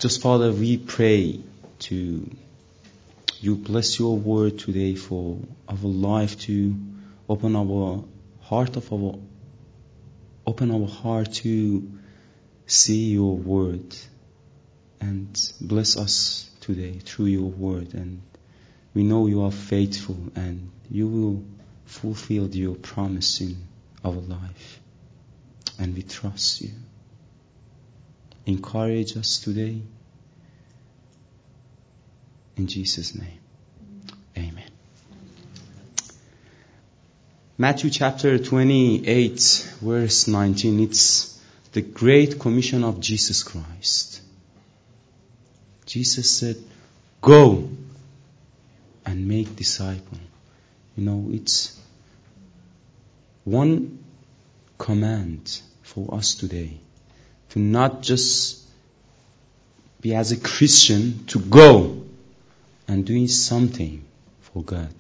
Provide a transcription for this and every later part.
Just Father, we pray to you bless your word today for our life, to open our heart to see your word, and bless us today through your word. And we know you are faithful and you will fulfill your promise in our life, and we trust you. Encourage us today. In Jesus' name, amen. Matthew chapter 28, verse 19. It's the great commission of Jesus Christ. Jesus said, go and make disciples. It's one command for us today. To not just be as a Christian, to go and doing something for God.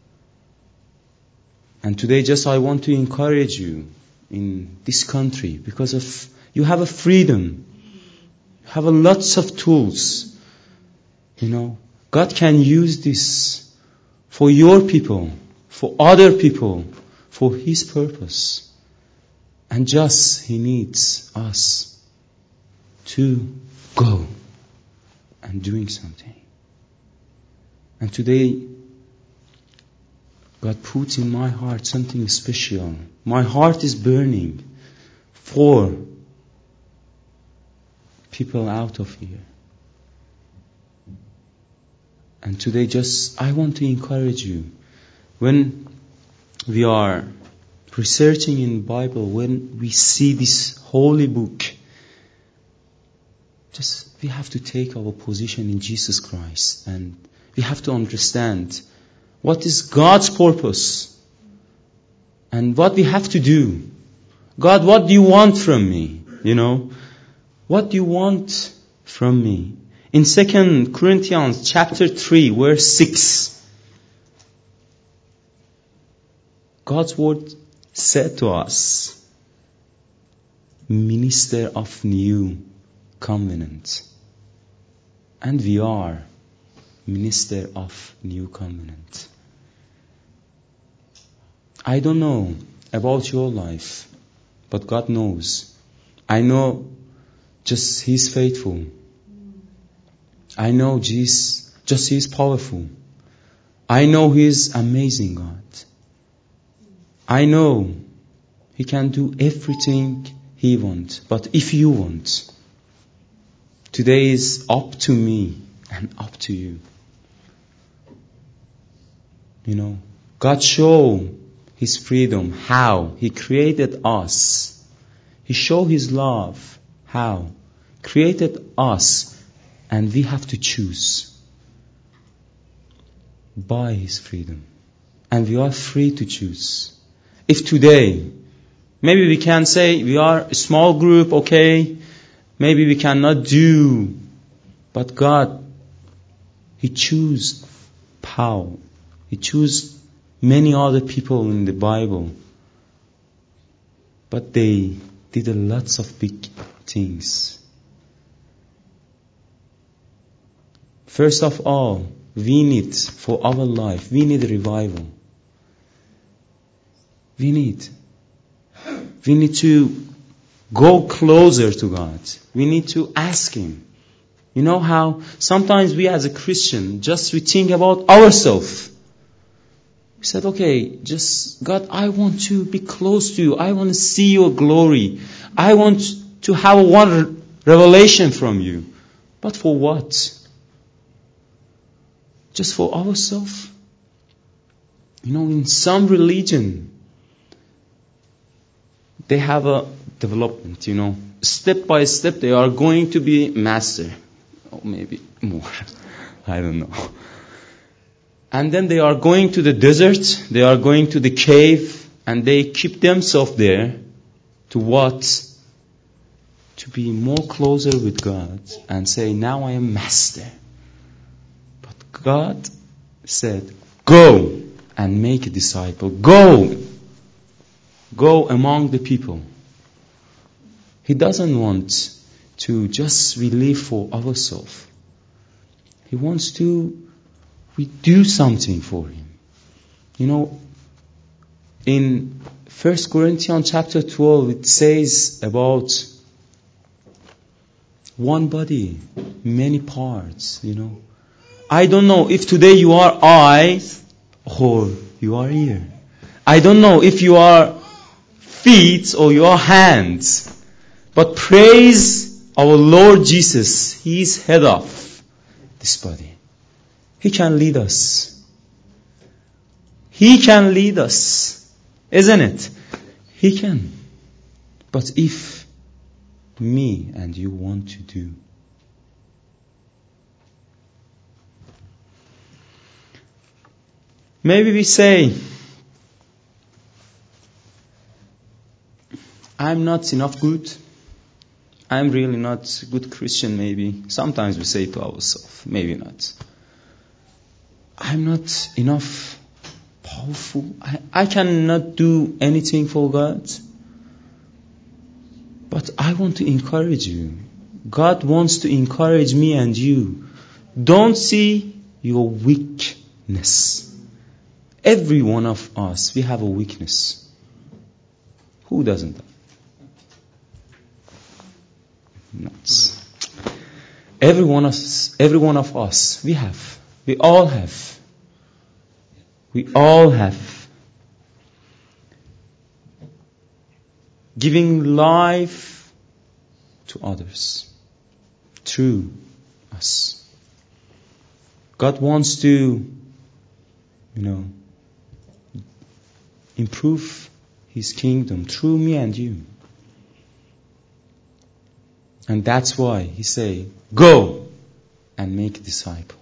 And today I want to encourage you in this country, because of you have a freedom. You have lots of tools. God can use this for your people, for other people, for His purpose. And He needs us to go and doing something. And today, God put in my heart something special. My heart is burning for people out of here. And today I want to encourage you. When we are researching in the Bible, when we see this holy book, we have to take our position in Jesus Christ, and we have to understand what is God's purpose and what we have to do. God, what do you want from me? What do you want from me? In 2 Corinthians chapter 3, verse 6, God's word said to us, minister of new covenant. And we are minister of new covenant. I don't know about your life, but God knows. I know He's faithful. I know He's powerful. I know He's amazing God. I know He can do everything He wants. But if you want, today is up to me and up to you. God showed His freedom. How? He created us. He showed His love. How? Created us. And we have to choose by His freedom. And we are free to choose. If today, maybe we can say we are a small group, okay, maybe we cannot do, but God, He chose Paul. He chose many other people in the Bible. But they did lots of big things. First of all, we need for our life, we need revival. We need to go closer to God. We need to ask Him. You know how sometimes we as a Christian, we think about ourselves. We said, okay, God, I want to be close to you. I want to see your glory. I want to have one revelation from you. But for what? Just for ourselves? In some religion, they have a development, Step by step, they are going to be master. Or maybe more. I don't know. And then they are going to the desert, they are going to the cave, and they keep themselves there to what? To be more closer with God and say, now I am master. But God said, go and make a disciple. Go among the people. He doesn't want to just we live for ourselves. He wants to we do something for Him. You know, in 1 Corinthians chapter 12, it says about one body, many parts, you know. I don't know if today you are eyes or you are ear. I don't know if you are feet or you are hands. But praise our Lord Jesus. He is head of this body. He can lead us. He can lead us. Isn't it? He can. But if me and you want to do, maybe we say, I'm not enough good. I'm really not a good Christian, maybe. Sometimes we say to ourselves, maybe not. I'm not enough powerful. I cannot do anything for God. But I want to encourage you. God wants to encourage me and you. Don't see your weakness. Every one of us, we have a weakness. Who doesn't? Nuts. Every one of us, we have. We all have. We all have. Giving life to others through us. God wants to, improve His kingdom through me and you. And that's why He say, go and make a disciple.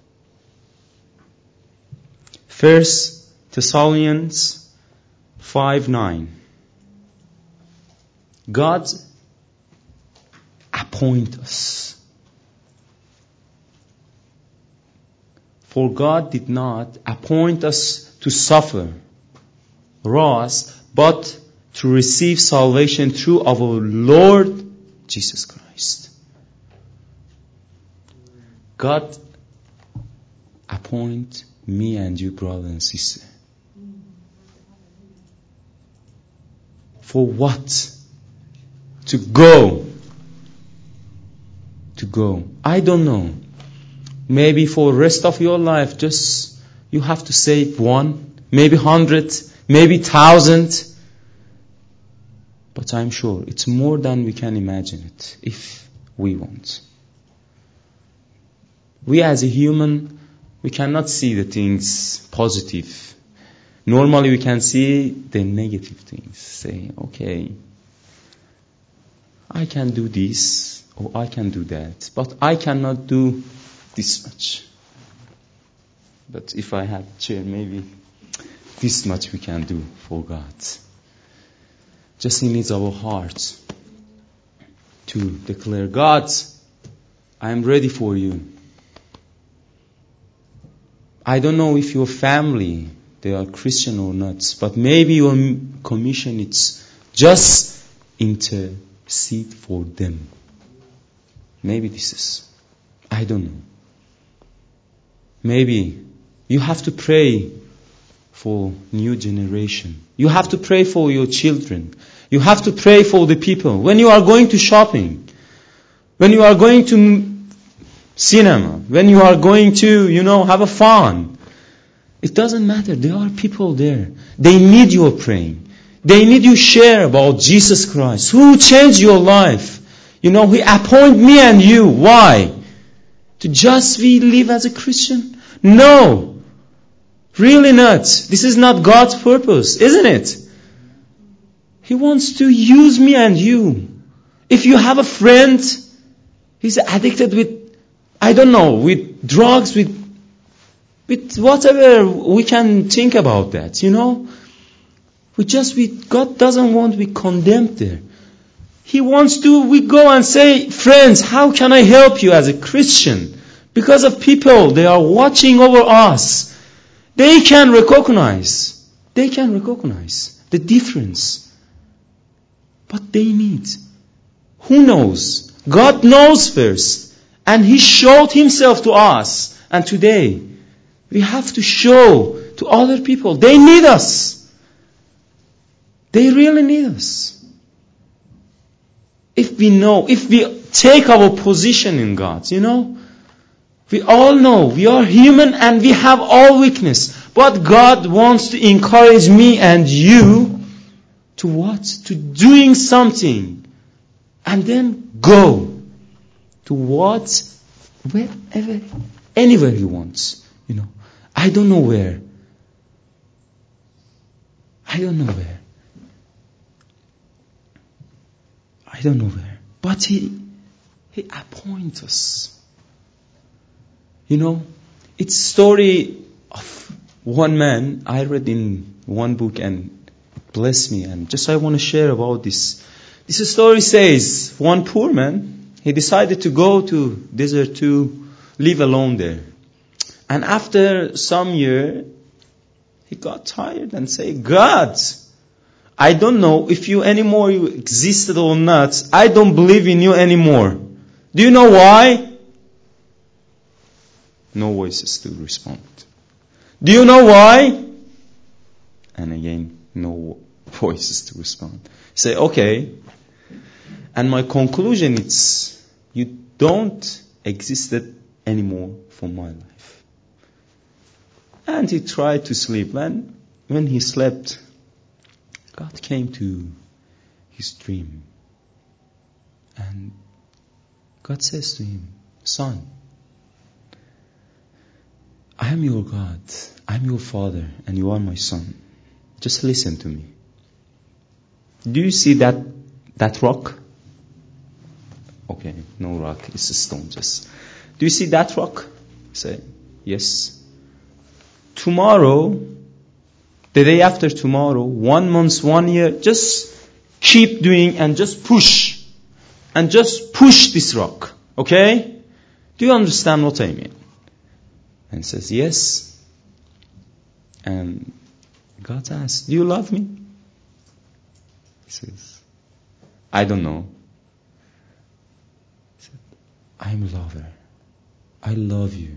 1 Thessalonians 5:9. God appoint us. For God did not appoint us to suffer wrath, but to receive salvation through our Lord Jesus Christ. God appoint me and you, brother and sister. For what? To go. To go. I don't know. Maybe for the rest of your life, just you have to save 1, maybe 100, maybe 1,000. But I'm sure it's more than we can imagine it, if we want. We as a human, we cannot see the things positive. Normally we can see the negative things. Say, okay, I can do this or I can do that, but I cannot do this much. But if I had a chair, maybe this much we can do for God. Just He needs our hearts to declare, God, I am ready for you. I don't know if your family, they are Christian or not, but maybe your commission is just intercede for them. Maybe this is, I don't know. Maybe you have to pray for new generation. You have to pray for your children. You have to pray for the people. When you are going to shopping, when you are going to cinema, when you are going to, have a fun, it doesn't matter. There are people there. They need your praying. They need you share about Jesus Christ, who changed your life. He appoint me and you. Why? To just we live as a Christian? No. Really not. This is not God's purpose, isn't it? He wants to use me and you. If you have a friend, he's addicted with drugs, with whatever, we can think about that, God doesn't want we condemned there. He wants we go and say, friends, how can I help you as a Christian? Because of people, they are watching over us. They can recognize the difference. But they need, who knows, God knows first. And He showed Himself to us. And today, we have to show to other people. They need us. They really need us. If we know, if we take our position in God, we all know we are human and we have all weakness. But God wants to encourage me and you to what? To doing something. And then go to what? Wherever, anywhere He wants. I don't know where. I don't know where. But He appoints us. It's a story of one man I read in one book and it blessed me. And just I want to share about this. This story says one poor man, he decided to go to desert to live alone there. And after some year, he got tired and said, God, I don't know if you anymore you existed or not. I don't believe in you anymore. Do you know why? No voices to respond. Do you know why? And again, no voices to respond. Say, okay. And my conclusion is, you don't exist anymore for my life. And he tried to sleep. And when he slept, God came to his dream. And God says to him, son, I am your God, I am your father, and you are my son. Just listen to me. Do you see that rock? Okay, no rock, it's a stone just. Do you see that rock? Say, yes. Tomorrow, the day after tomorrow, 1 month, 1 year, just keep doing and just push. And just push this rock. Okay? Do you understand what I mean? And he says, yes. And God asks, do you love me? He says, I don't know. He said, I'm a lover. I love you.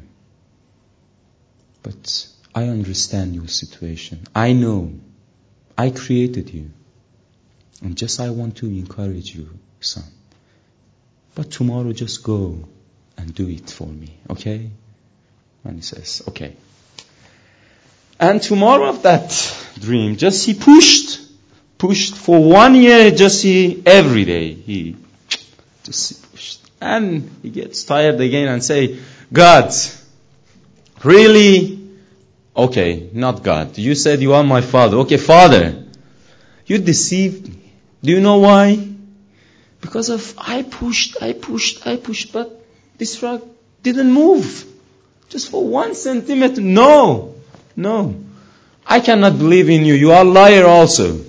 But I understand your situation. I know. I created you. And just I want to encourage you, son. But tomorrow just go and do it for me, okay? And he says, okay. And tomorrow of that dream, just he pushed for 1 year, just every day, he just pushed. And he gets tired again and say, God, really? Okay, not God. You said you are my father. Okay, Father, you deceived me. Do you know why? Because I pushed, but this rock didn't move. Just for 1 centimeter. No. I cannot believe in you. You are a liar also.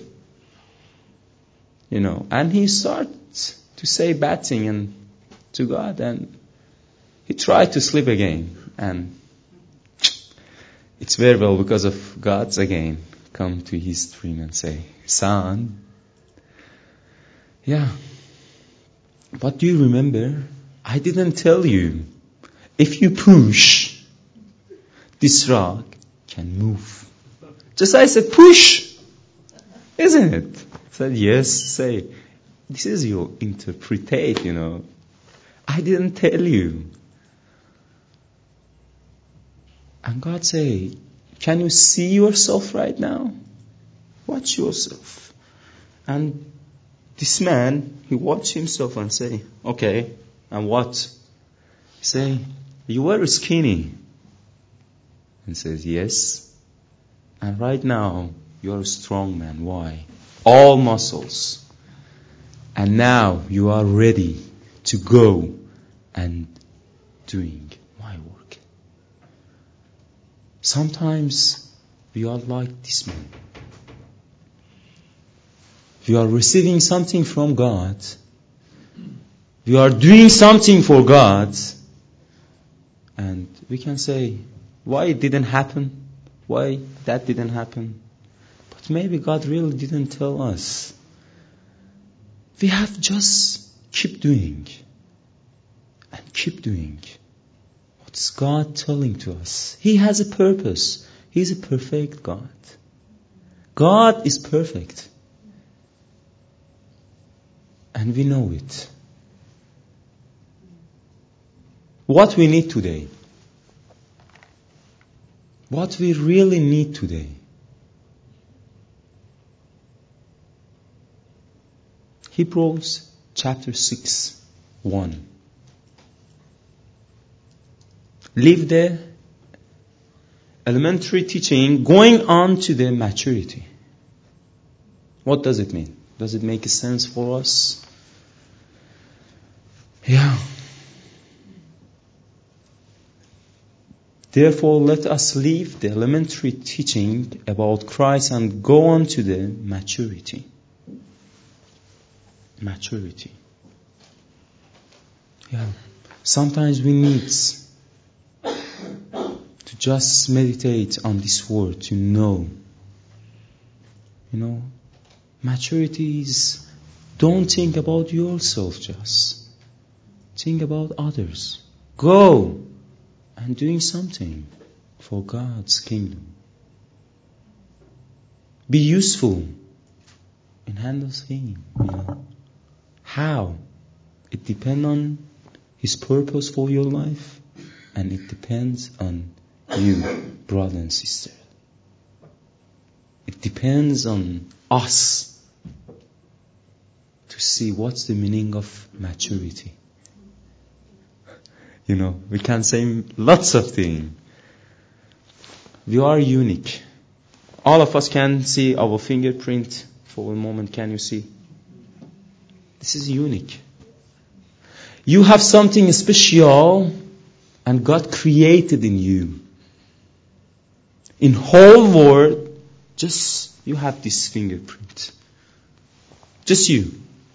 And he starts to say bad thing to God, and he tried to sleep again. And it's very well because of God's again come to his dream and say, son, yeah, but do you remember? I didn't tell you. If you push, this rock can move. Just I said, push. Isn't it? I said, yes. Say, this is your interpretate, I didn't tell you. And God say, can you see yourself right now? Watch yourself. And this man, he watched himself and say, okay, and what? He say, you were skinny. And says, yes. And right now, you're a strong man. Why? All muscles. And now you are ready to go and doing my work. Sometimes we are like this man. We are receiving something from God. We are doing something for God. And we can say, why it didn't happen? Why that didn't happen? But maybe God really didn't tell us. We have just keep doing. Keep doing. What's God telling to us? He has a purpose. He's a perfect God. God is perfect. And we know it. What we need today, what we really need today, Hebrews chapter 6, 1. Leave the elementary teaching, going on to the maturity. What does it mean? Does it make sense for us? Yeah. Therefore, let us leave the elementary teaching about Christ and go on to the maturity. Maturity. Yeah. Sometimes we need to just meditate on this word, to know. Maturity is, don't think about yourself just. Think about others. Go and doing something for God's kingdom. Be useful in handles Him. How? It depends on His purpose for your life, and it depends on you, brother and sister. It depends on us to see what's the meaning of maturity. We can say lots of things. We are unique. All of us can see our fingerprint for a moment. Can you see? This is unique. You have something special, and God created in you. In whole world, just you have this fingerprint. Just you.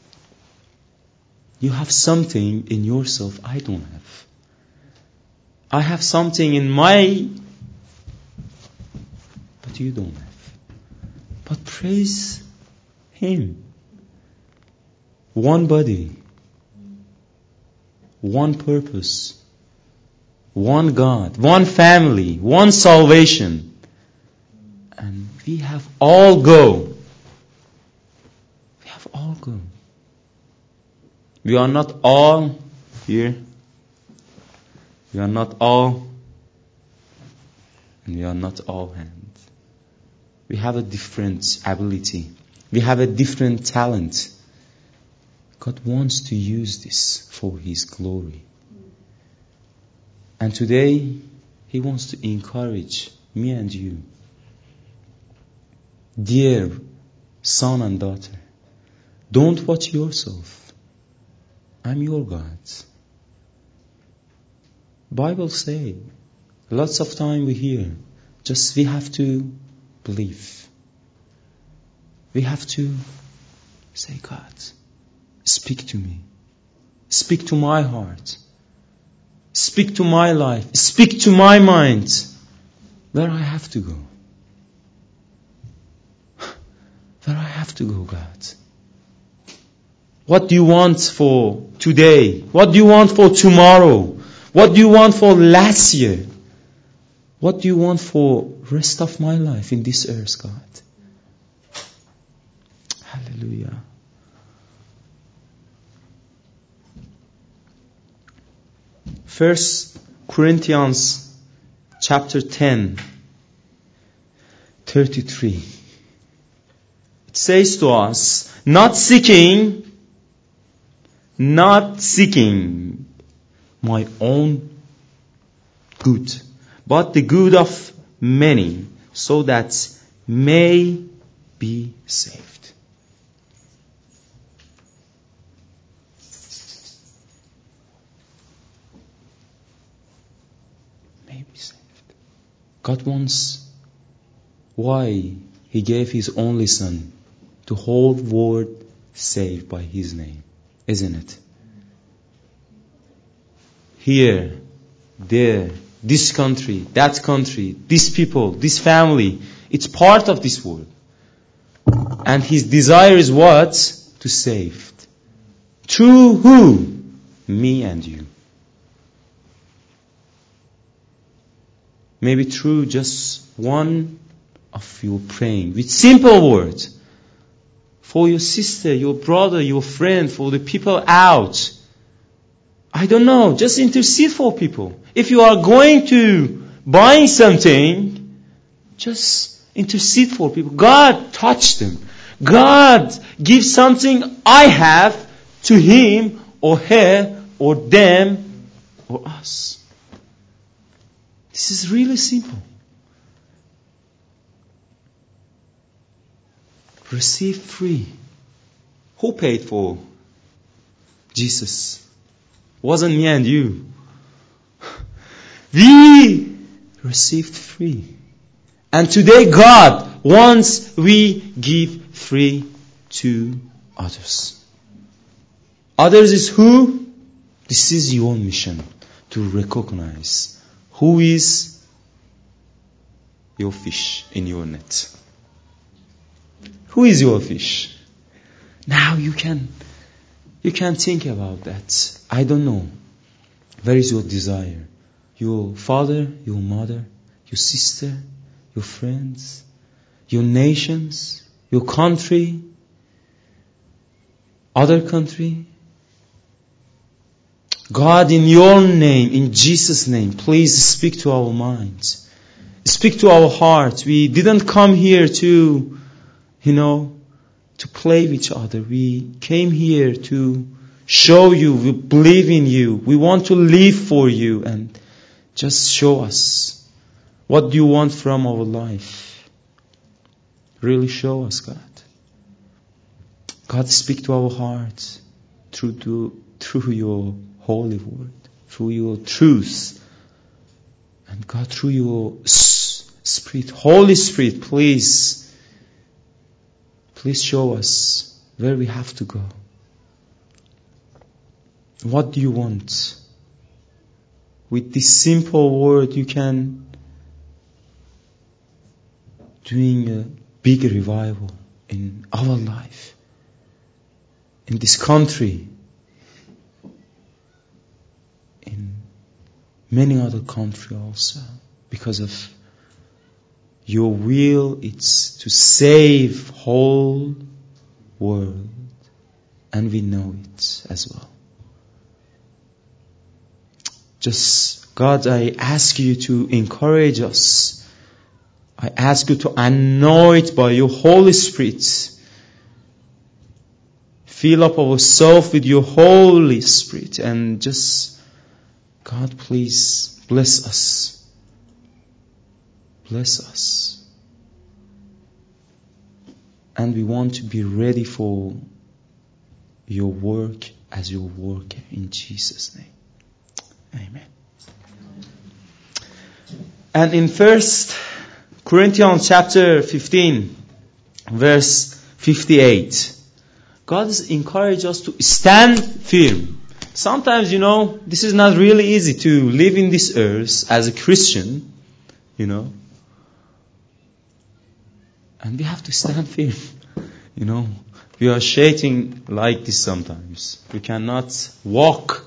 You have something in yourself I don't have. I have something in but you don't have. But praise Him. One body, one purpose, one God, one family, one salvation. And we have all go. We have all go. We are not all here. We are not all, and we are not all hands. We have a different ability. We have a different talent. God wants to use this for His glory. And today, He wants to encourage me and you. Dear son and daughter, don't watch yourself. I'm your God. Bible say, lots of time we hear, just we have to believe. We have to say, God, speak to me. Speak to my heart. Speak to my life. Speak to my mind. Where I have to go. Where I have to go, God. What do you want for today? What do you want for tomorrow? What do you want for last year? What do you want for rest of my life in this earth, God? Hallelujah. First Corinthians chapter 10, 33. It says to us, not seeking my own good, but the good of many, so that may be saved. May be saved. God wants, why He gave His only Son, to whole world saved by His name, isn't it? Here, there, this country, that country, these people, this family, it's part of this world. And His desire is what? To save. Through who? Me and you. maybe through just one of your praying with simple words for your sister, your brother, your friend, for the people out. I don't know, just intercede for people. If you are going to buy something, just intercede for people. God touch them. God give something I have to him or her or them or us. This is really simple. Receive free. Who paid for Jesus? Wasn't me and you. We received free. And today God wants we give free to others. Others is who? This is your mission, to recognize who is your fish in your net. Who is your fish? Now you can think about that. I don't know. Where is your desire? Your father, your mother, your sister, your friends, your nations, your country, other country. God, in your name, in Jesus' name, please speak to our minds. Speak to our hearts. We didn't come here to play with each other. We came here to show you we believe in you. We want to live for you, and just show us what do you want from our life. Really show us, God. God, speak to our hearts through your holy word, through your truth. And God, through your Spirit, Holy Spirit, please show us where we have to go. What do you want? With this simple word, you can doing a big revival in our life, in this country, in many other countries also, because of your will. It's to save whole world, and we know it as well. Just, God, I ask you to encourage us. I ask you to anoint by your Holy Spirit. Fill up ourselves with your Holy Spirit, and just, God, please bless us. Bless us. And we want to be ready for your work as your worker, in Jesus' name. Amen. And in 1 Corinthians chapter 15, verse 58, God has encouraged us to stand firm. Sometimes, this is not really easy to live in this earth as a Christian, And we have to stand firm. We are shaking like this sometimes. We cannot walk.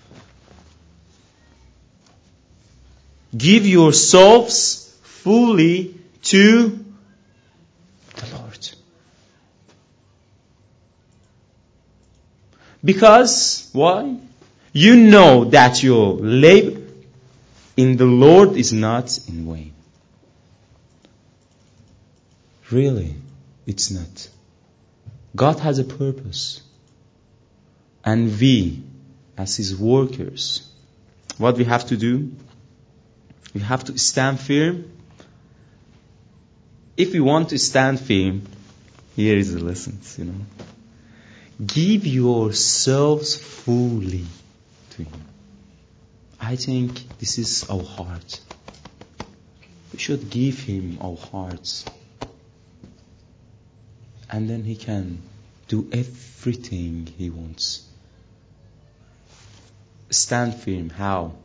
Give yourselves fully to the Lord. Because, why? You know that your labor in the Lord is not in vain. Really, it's not. God has a purpose. And we, as His workers, what we have to do? We have to stand firm. If we want to stand firm, here is the lessons, Give yourselves fully to Him. I think this is our heart. We should give Him our hearts. And then He can do everything He wants. Stand firm. How?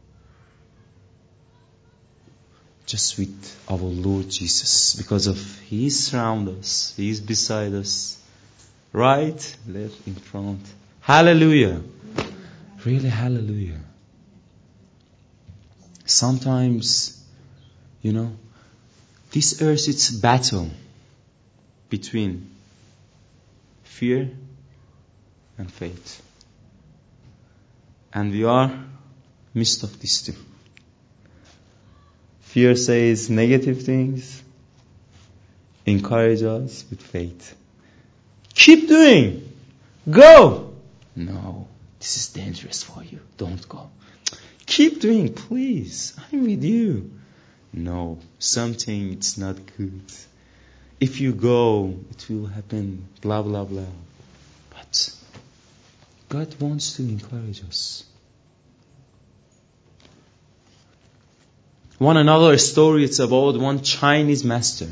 Just with our Lord Jesus. Because of He is around us. He is beside us. Right? Left, in front. Hallelujah. Really, hallelujah. Sometimes This earth, it's a battle between fear and faith. And we are midst of these two. Fear says negative things. Encourage us with faith. Keep doing. Go. No, this is dangerous for you. Don't go. Keep doing, please. I'm with you. No, something it's not good. If you go, it will happen, blah, blah, blah. But God wants to encourage us. Another story, it's about one Chinese master.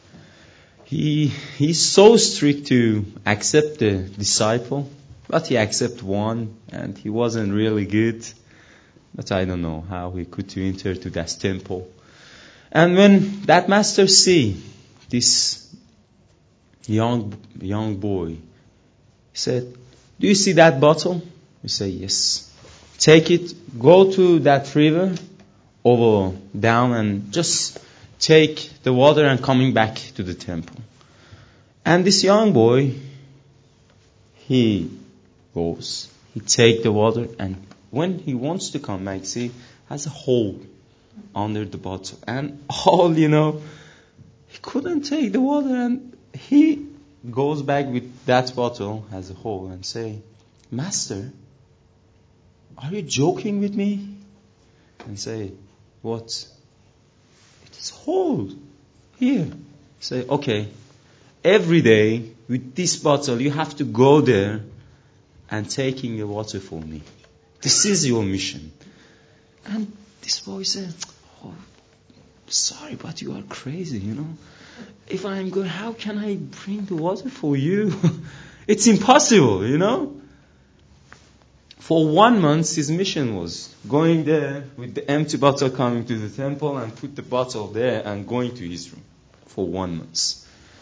He's so strict to accept the disciple, but he accepted one, and he wasn't really good. But I don't know how he could to enter to that temple. And when that master see this young boy, he said, "Do you see that bottle?" He said, "Yes." "Take it, go to that river, over, down, and just take the water and coming back to the temple." And this young boy, he goes, he take the water, and when he wants to come back, see, has a hole under the bottle. And he couldn't take the water, and he goes back with that bottle, has a hole, and say, "Master, are you joking with me?" And say, "What?" "It is hole here." Say, "Okay, every day with this bottle, you have to go there and taking the water for me. This is your mission." And this boy said, "Oh, sorry, but you are crazy, If I'm good, how can I bring the water for you? It's impossible, For 1 month, his mission was going there with the empty bottle, coming to the temple and put the bottle there and going to his room for 1 month.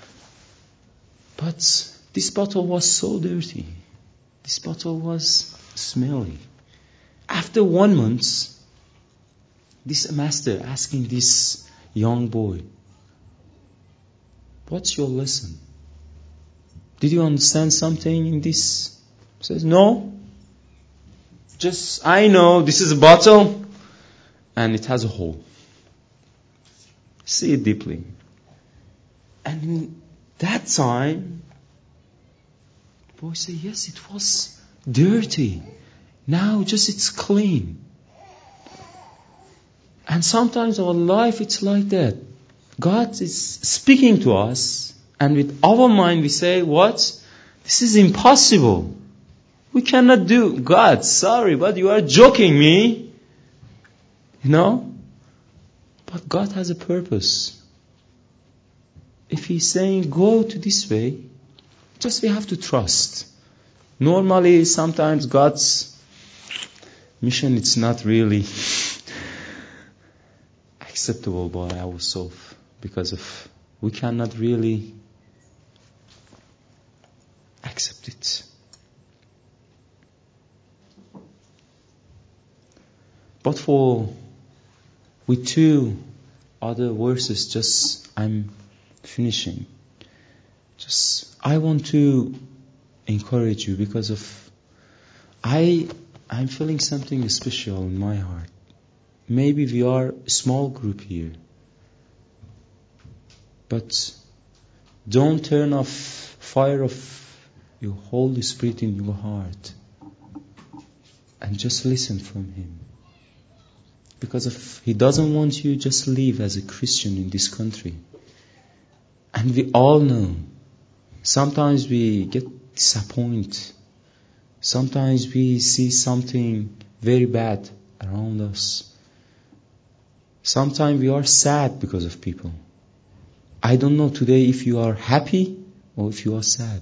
But this bottle was so dirty. This bottle was smelly. After 1 month, this master asking this young boy, "What's your lesson? Did you understand something in this?" He says, "No. Just, I know this is a bottle and it has a hole. See it deeply." And in that time, the boy said, "Yes, it was dirty. Now just it's clean." And sometimes our life, it's like that. God is speaking to us, and with our mind we say, "What? This is impossible. We cannot do." "God, sorry, but you are joking me." But God has a purpose. If He's saying, "Go to this way," just we have to trust. Normally, sometimes God's mission, it's not really acceptable by ourselves, because we cannot really accept it. But with 2 other verses, just I'm finishing. Just I want to encourage you, because I'm feeling something special in my heart. Maybe we are a small group here, but don't turn off fire of your Holy Spirit in your heart, and just listen from Him. Because He doesn't want you just live as a Christian in this country. And we all know, sometimes we get disappointed. Sometimes we see something very bad around us. Sometimes we are sad because of people. I don't know today if you are happy or if you are sad.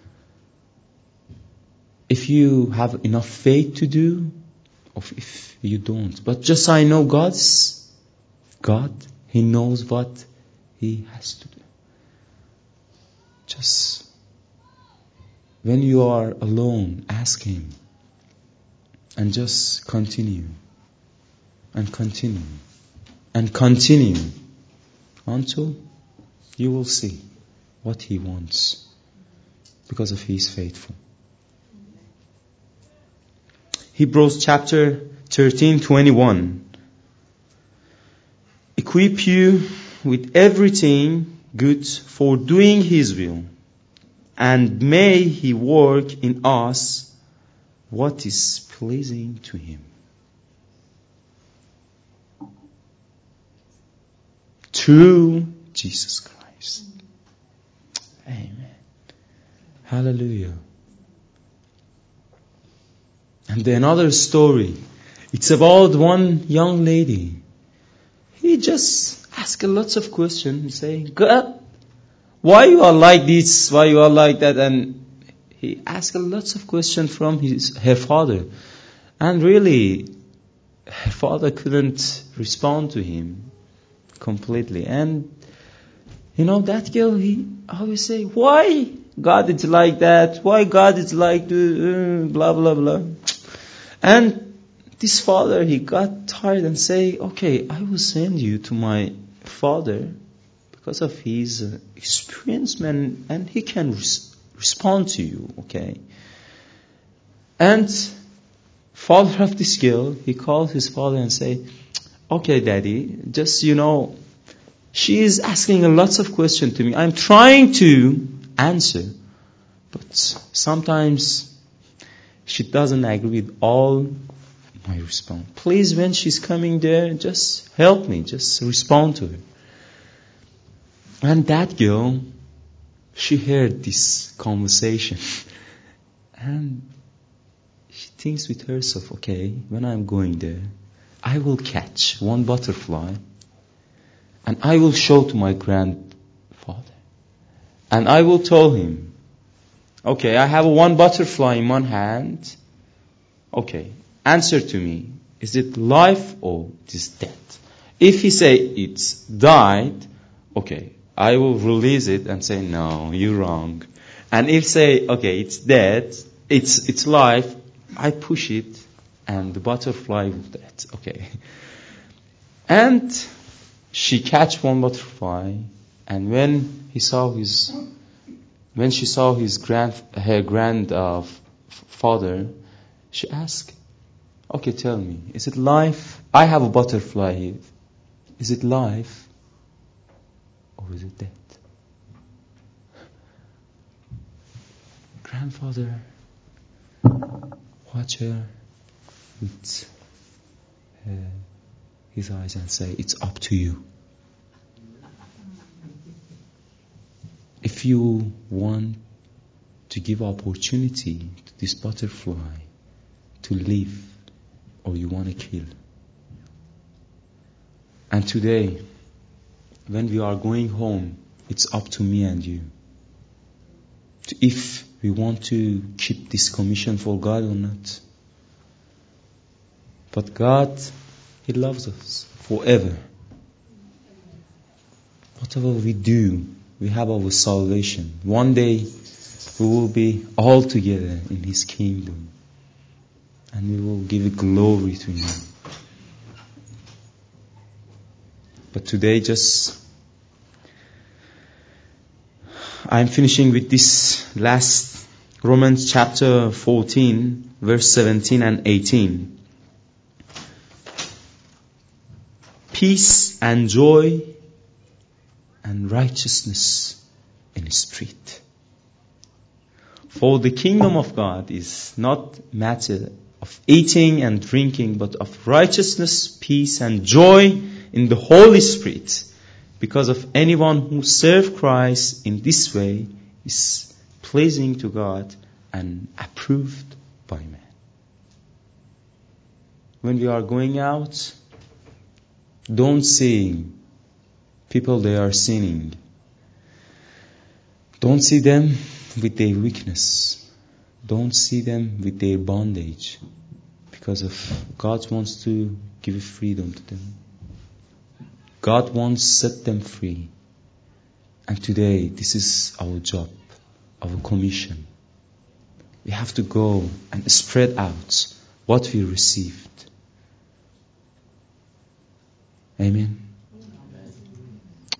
If you have enough faith to do, or if you don't. But just I know God, He knows what He has to do. Just when you are alone, ask Him. And just continue. And continue. And continue. until you will see what He wants, because of He is faithful. Hebrews chapter 13:21. Equip you with everything good for doing His will, and may He work in us what is pleasing to Him. Through Jesus Christ. Amen. Hallelujah. And another story. It's about one young lady. He just asked lots of questions, saying, God, why you are like this? Why you are like that? And he asked lots of questions from her father. And really, her father couldn't respond to him completely. And that girl, he always say, why God is like that? Why God is like blah, blah, blah. And this father, he got tired and say, okay, I will send you to my father because of his experience, man, and he can respond to you, okay? And father of this girl, he called his father and say, okay, daddy, just, she is asking lots of questions to me. I'm trying to answer, but sometimes she doesn't agree with all my response. Please, when she's coming there, just help me, just respond to her. And that girl, she heard this conversation and she thinks with herself, okay, when I'm going there, I will catch one butterfly and I will show to my grandfather. And I will tell him, okay, I have one butterfly in one hand. Okay, answer to me. Is it life or it is death? If he say it's died, okay, I will release it and say, no, you're wrong. And if say, okay, it's dead, it's life, I push it and the butterfly will dead. Okay. And she catch one butterfly, and when she saw her grandfather, she asked, okay, tell me, is it life? I have a butterfly here. Is it life or is it death? Grandfather watched her with his eyes and say, it's up to you. If you want to give opportunity to this butterfly to live, or you want to kill. And today, when we are going home, it's up to me and you. If we want to keep this commission for God or not. But God, He loves us forever. Whatever we do, we have our salvation. One day, we will be all together in His kingdom. And we will give glory to Him. But today, I'm finishing with this last Romans chapter 14, verse 17 and 18. Peace and joy and righteousness in the Spirit. For the kingdom of God is not matter of eating and drinking, but of righteousness, peace and joy in the Holy Spirit. Because of anyone who serves Christ in this way is pleasing to God and approved by man. When we are going out, don't see people they are sinning. Don't see them with their weakness. Don't see them with their bondage. Because of God wants to give freedom to them. God wants to set them free. And today, this is our job, our commission. We have to go and spread out what we received.